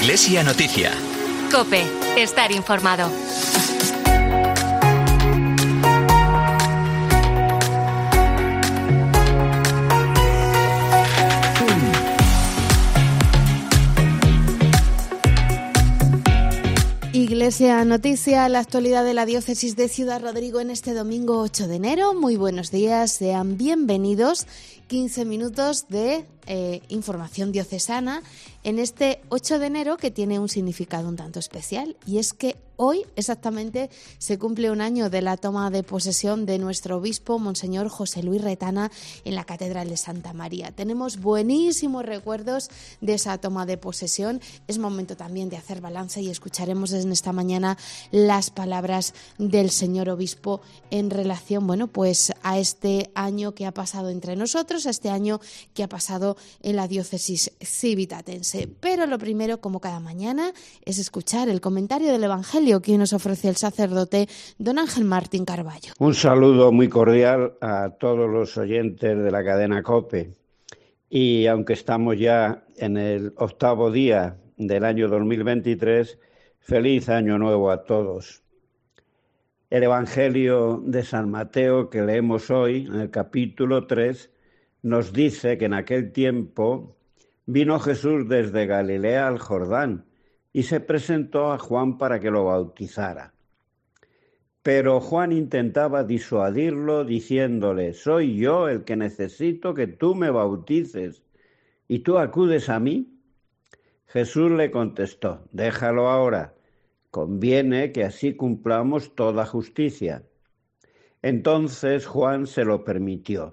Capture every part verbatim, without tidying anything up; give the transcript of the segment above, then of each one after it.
Iglesia Noticia. COPE, estar informado. Iglesia Noticia, la actualidad de la diócesis de Ciudad Rodrigo en este domingo ocho de enero. Muy buenos días, sean bienvenidos. quince minutos de eh, información diocesana en este ocho de enero, que tiene un significado un tanto especial, y es que hoy exactamente se cumple un año de la toma de posesión de nuestro obispo, Monseñor José Luis Retana, en la Catedral de Santa María. Tenemos buenísimos recuerdos de esa toma de posesión. Es momento también de hacer balance y escucharemos en esta mañana las palabras del señor obispo en relación, bueno, pues a este año que ha pasado entre nosotros, a este año que ha pasado en la diócesis civitatense. Pero lo primero, como cada mañana, es escuchar el comentario del Evangelio que nos ofrece el sacerdote don Ángel Martín Carballo. Un saludo muy cordial a todos los oyentes de la cadena COPE. Y aunque estamos ya en el octavo día del año dos mil veintitrés, feliz año nuevo a todos. El Evangelio de San Mateo que leemos hoy, en el capítulo tres, nos dice que en aquel tiempo vino Jesús desde Galilea al Jordán y se presentó a Juan para que lo bautizara. Pero Juan intentaba disuadirlo diciéndole: ¿soy yo el que necesito que tú me bautices y tú acudes a mí? Jesús le contestó: déjalo ahora, conviene que así cumplamos toda justicia. Entonces Juan se lo permitió.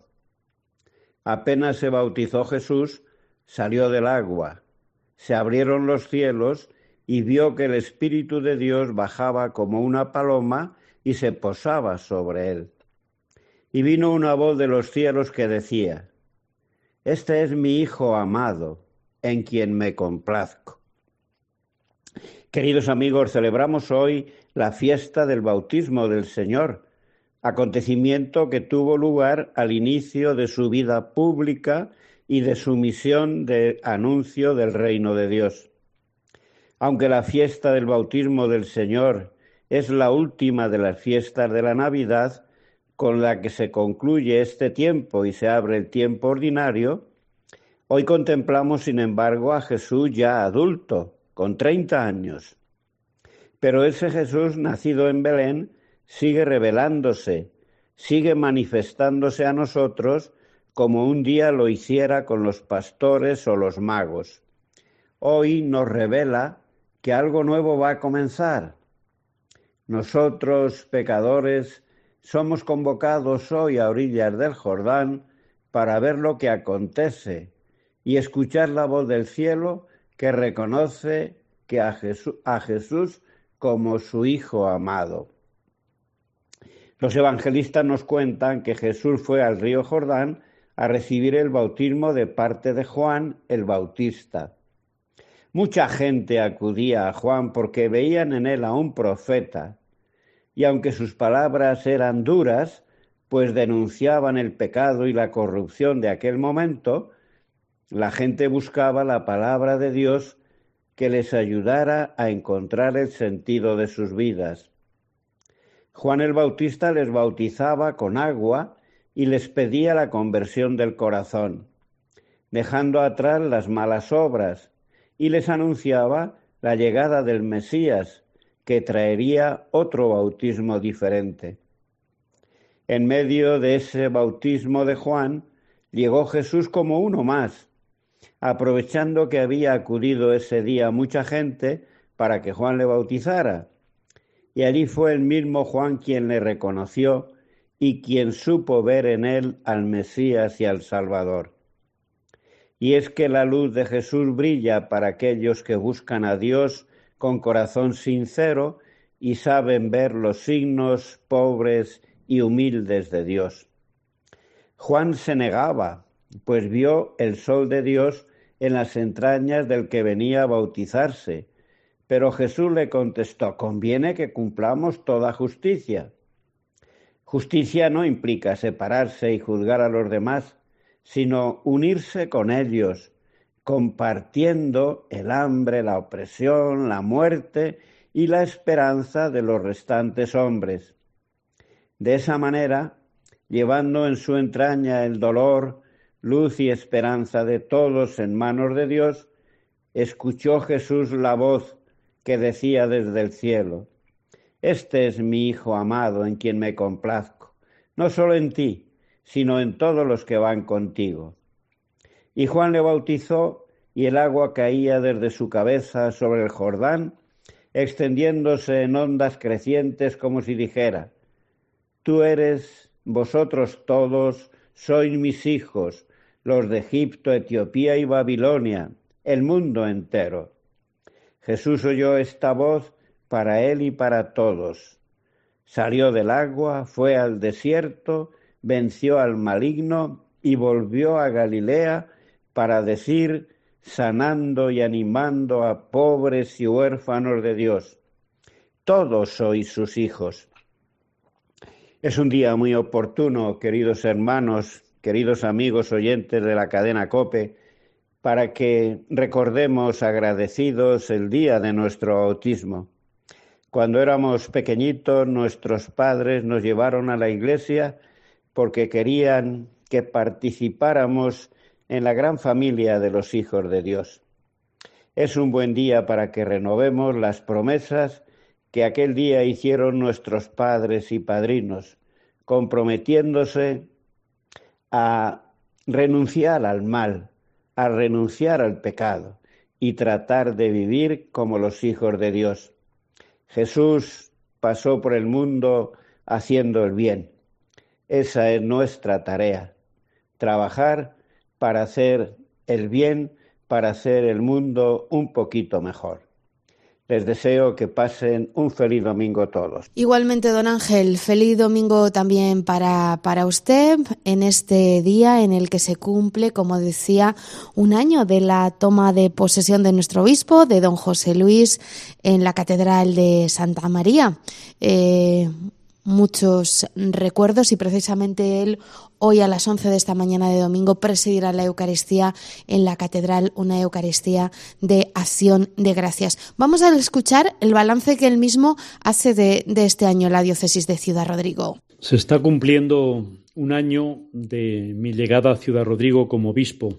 Apenas se bautizó Jesús, salió del agua, se abrieron los cielos y vio que el Espíritu de Dios bajaba como una paloma y se posaba sobre él. Y vino una voz de los cielos que decía: este es mi Hijo amado, en quien me complazco. Queridos amigos, celebramos hoy la fiesta del bautismo del Señor, acontecimiento que tuvo lugar al inicio de su vida pública y de su misión de anuncio del reino de Dios. Aunque la fiesta del bautismo del Señor es la última de las fiestas de la Navidad, con la que se concluye este tiempo y se abre el tiempo ordinario, hoy contemplamos, sin embargo, a Jesús ya adulto, con treinta años. Pero ese Jesús, nacido en Belén, sigue revelándose, sigue manifestándose a nosotros como un día lo hiciera con los pastores o los magos. Hoy nos revela que algo nuevo va a comenzar. Nosotros, pecadores, somos convocados hoy a orillas del Jordán para ver lo que acontece y escuchar la voz del cielo que reconoce que a Jesús, a Jesús como su Hijo amado. Los evangelistas nos cuentan que Jesús fue al río Jordán a recibir el bautismo de parte de Juan el Bautista. Mucha gente acudía a Juan porque veían en él a un profeta, y aunque sus palabras eran duras, pues denunciaban el pecado y la corrupción de aquel momento, la gente buscaba la palabra de Dios que les ayudara a encontrar el sentido de sus vidas. Juan el Bautista les bautizaba con agua y les pedía la conversión del corazón, dejando atrás las malas obras, y les anunciaba la llegada del Mesías, que traería otro bautismo diferente. En medio de ese bautismo de Juan, llegó Jesús como uno más, aprovechando que había acudido ese día mucha gente para que Juan le bautizara. Y allí fue el mismo Juan quien le reconoció y quien supo ver en él al Mesías y al Salvador. Y es que la luz de Jesús brilla para aquellos que buscan a Dios con corazón sincero y saben ver los signos pobres y humildes de Dios. Juan se negaba, pues vio el sol de Dios en las entrañas del que venía a bautizarse, pero Jesús le contestó: conviene que cumplamos toda justicia. Justicia no implica separarse y juzgar a los demás, sino unirse con ellos, compartiendo el hambre, la opresión, la muerte y la esperanza de los restantes hombres. De esa manera, llevando en su entraña el dolor, luz y esperanza de todos en manos de Dios, escuchó Jesús la voz que decía desde el cielo: Este es mi Hijo amado, en quien me complazco, no solo en ti, sino en todos los que van contigo. Y Juan le bautizó, y el agua caía desde su cabeza sobre el Jordán, extendiéndose en ondas crecientes como si dijera: Tú eres, vosotros todos, sois mis hijos, los de Egipto, Etiopía y Babilonia, el mundo entero. Jesús oyó esta voz para él y para todos. Salió del agua, fue al desierto, venció al maligno y volvió a Galilea para decir, sanando y animando a pobres y huérfanos de Dios: todos sois sus hijos. Es un día muy oportuno, queridos hermanos, queridos amigos oyentes de la cadena COPE, para que recordemos agradecidos el día de nuestro bautismo. Cuando éramos pequeñitos, nuestros padres nos llevaron a la iglesia porque querían que participáramos en la gran familia de los hijos de Dios. Es un buen día para que renovemos las promesas que aquel día hicieron nuestros padres y padrinos, comprometiéndose a renunciar al mal, a renunciar al pecado y tratar de vivir como los hijos de Dios. Jesús pasó por el mundo haciendo el bien. Esa es nuestra tarea, trabajar para hacer el bien, para hacer el mundo un poquito mejor. Les deseo que pasen un feliz domingo todos. Igualmente, don Ángel, feliz domingo también para, para usted en este día en el que se cumple, como decía, un año de la toma de posesión de nuestro obispo, de don José Luis, en la Catedral de Santa María. Eh, muchos recuerdos y precisamente él hoy a las once de esta mañana de domingo presidirá la Eucaristía en la Catedral, una Eucaristía de acción de gracias. Vamos a escuchar el balance que él mismo hace de, de este año en la diócesis de Ciudad Rodrigo. Se está cumpliendo un año de mi llegada a Ciudad Rodrigo como obispo.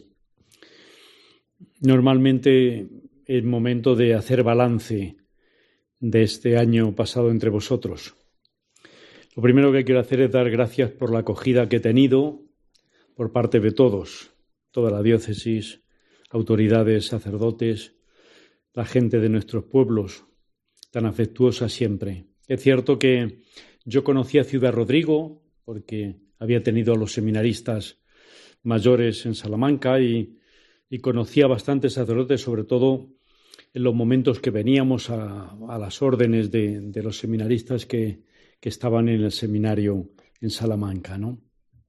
Normalmente es momento de hacer balance de este año pasado entre vosotros. Lo primero que quiero hacer es dar gracias por la acogida que he tenido por parte de todos, toda la diócesis, autoridades, sacerdotes, la gente de nuestros pueblos, tan afectuosa siempre. Es cierto que yo conocí a Ciudad Rodrigo porque había tenido a los seminaristas mayores en Salamanca y, y conocía a bastantes sacerdotes, sobre todo en los momentos que veníamos a, a las órdenes de, de los seminaristas que que estaban en el seminario en Salamanca, ¿no?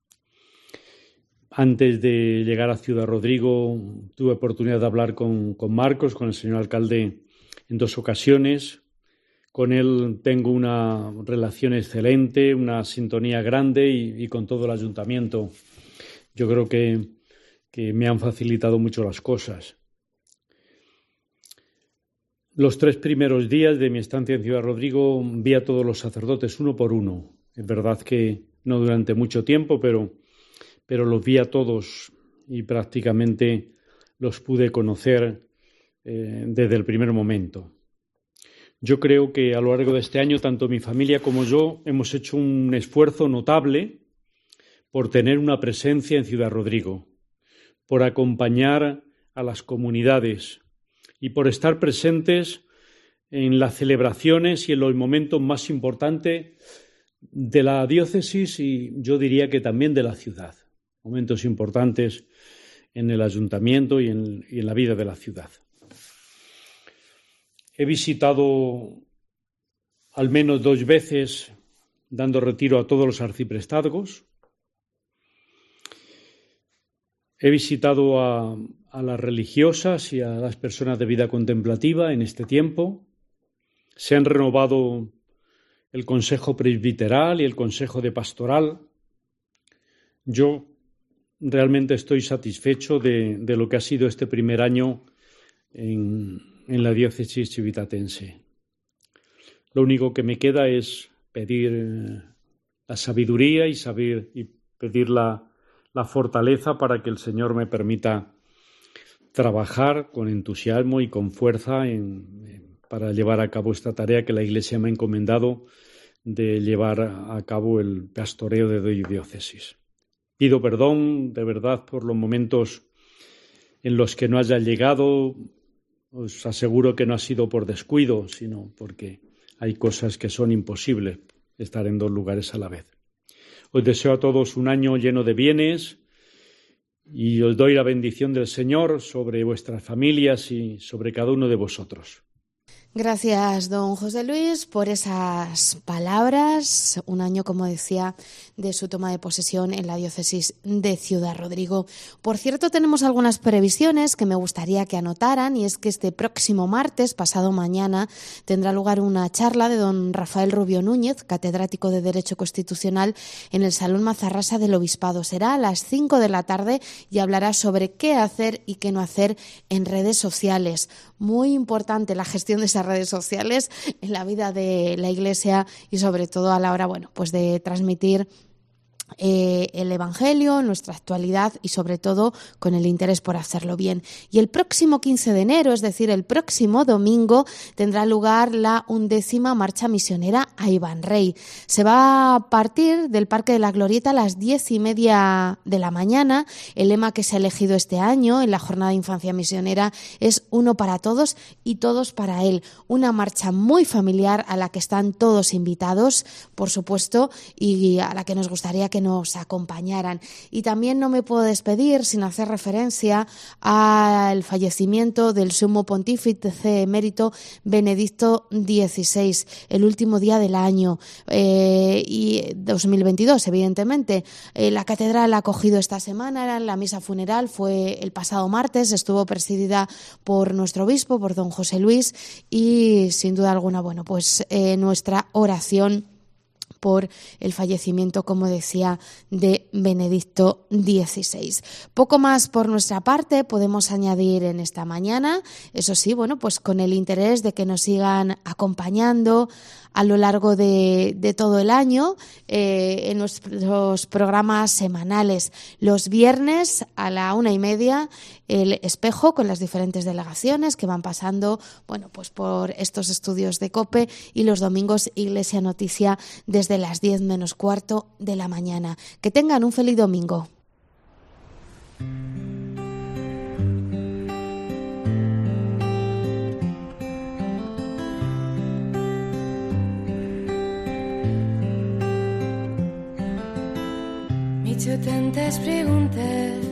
Antes de llegar a Ciudad Rodrigo tuve oportunidad de hablar con, con Marcos, con el señor alcalde, en dos ocasiones. Con él tengo una relación excelente, una sintonía grande y, y con todo el ayuntamiento. Yo creo que, que me han facilitado mucho las cosas. Los tres primeros días de mi estancia en Ciudad Rodrigo vi a todos los sacerdotes uno por uno. Es verdad que no durante mucho tiempo, pero, pero los vi a todos y prácticamente los pude conocer eh, desde el primer momento. Yo creo que a lo largo de este año, tanto mi familia como yo hemos hecho un esfuerzo notable por tener una presencia en Ciudad Rodrigo, por acompañar a las comunidades y por estar presentes en las celebraciones y en los momentos más importantes de la diócesis y yo diría que también de la ciudad. Momentos importantes en el ayuntamiento y en, y en la vida de la ciudad. He visitado al menos dos veces, dando retiro a todos los arciprestazgos. He visitado a, a las religiosas y a las personas de vida contemplativa en este tiempo. Se han renovado el Consejo Presbiteral y el Consejo de Pastoral. Yo realmente estoy satisfecho de, de lo que ha sido este primer año en, en la diócesis civitatense. Lo único que me queda es pedir la sabiduría y saber y pedir la, la fortaleza para que el Señor me permita trabajar con entusiasmo y con fuerza en, en, para llevar a cabo esta tarea que la Iglesia me ha encomendado de llevar a cabo el pastoreo de diócesis. Pido perdón de verdad por los momentos en los que no haya llegado. Os aseguro que no ha sido por descuido, sino porque hay cosas que son imposibles, estar en dos lugares a la vez. Os deseo a todos un año lleno de bienes y os doy la bendición del Señor sobre vuestras familias y sobre cada uno de vosotros. Gracias, don José Luis, por esas palabras. Un año, como decía, de su toma de posesión en la diócesis de Ciudad Rodrigo. Por cierto, tenemos algunas previsiones que me gustaría que anotaran, y es que este próximo martes, pasado mañana, tendrá lugar una charla de don Rafael Rubio Núñez, catedrático de Derecho Constitucional, en el Salón Mazarrasa del Obispado. Será a las cinco de la tarde y hablará sobre qué hacer y qué no hacer en redes sociales. Muy importante la gestión de esas redes sociales en la vida de la Iglesia y sobre todo a la hora, bueno, pues de transmitir Eh, el Evangelio, nuestra actualidad y sobre todo con el interés por hacerlo bien. Y el próximo quince de enero, es decir, el próximo domingo, tendrá lugar la undécima marcha misionera a Iván Rey. Se va a partir del Parque de la Glorieta a las diez y media de la mañana. El lema que se ha elegido este año en la jornada de infancia misionera es uno para todos y todos para él. Una marcha muy familiar a la que están todos invitados, por supuesto, y a la que nos gustaría que que nos acompañaran. Y también no me puedo despedir sin hacer referencia al fallecimiento del sumo pontífice emérito Benedicto dieciséis, el último día del año eh, y dos mil veintidós, evidentemente. Eh, la catedral ha acogido esta semana, la misa funeral fue el pasado martes, estuvo presidida por nuestro obispo, por don José Luis, y sin duda alguna, bueno, pues eh, nuestra oración por el fallecimiento, como decía, de Benedicto dieciséis. Poco más por nuestra parte podemos añadir en esta mañana, eso sí, bueno, pues con el interés de que nos sigan acompañando a lo largo de, de todo el año eh, en nuestros programas semanales. Los viernes a la una y media, El Espejo, con las diferentes delegaciones que van pasando, bueno, pues por estos estudios de COPE, y los domingos Iglesia Noticia desde las diez menos cuarto de la mañana. Que tengan un feliz domingo. M'he hecho tantas preguntas